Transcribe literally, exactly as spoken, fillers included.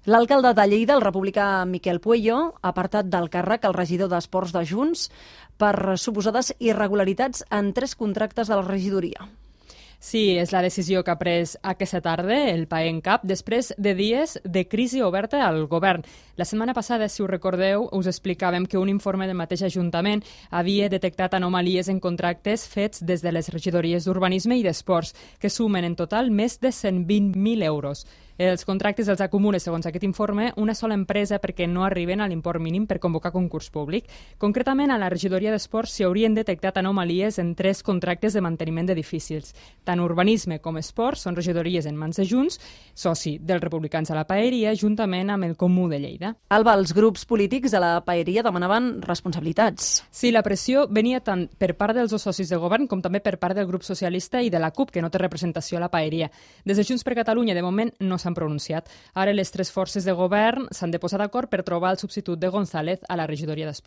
L'alcalde de Lleida, el republicà Miquel Pueyo, ha apartat del càrrec el regidor d'Esports de Junts per suposades irregularitats en tres contractes de la regidoria. Sí, és la decisió que ha pres aquesta tarda el PAENCAP després de dies de crisi oberta al govern. La setmana passada, si us recordeu, us explicàvem que un informe del mateix Ajuntament havia detectat anomalies en contractes fets des de les regidories d'Urbanisme i d'Esports, que sumen en total més de cent vint mil euros. Els contractes els acumula, segons aquest informe, una sola empresa perquè no arriben a l'import mínim per convocar concurs públic. Concretament, a la regidoria d'Esports s'hi haurien detectat anomalies en tres contractes de manteniment d'edificis. Tant Urbanisme com Esports són regidories en mans de Junts, soci dels Republicans a la Paeria, juntament amb el Comú de Lleida. Alba, els grups polítics de la Paeria demanaven responsabilitats. Sí, la pressió venia tant per part dels dos socis de govern com també per part del grup socialista i de la CUP, que no té representació a la Paeria. Des de Junts per Catalunya, de moment, no s'ha s'han pronunciat. Ara les tres forces de govern s'han de posar d'acord per trobar el substitut de González a la regidoria d'Esports.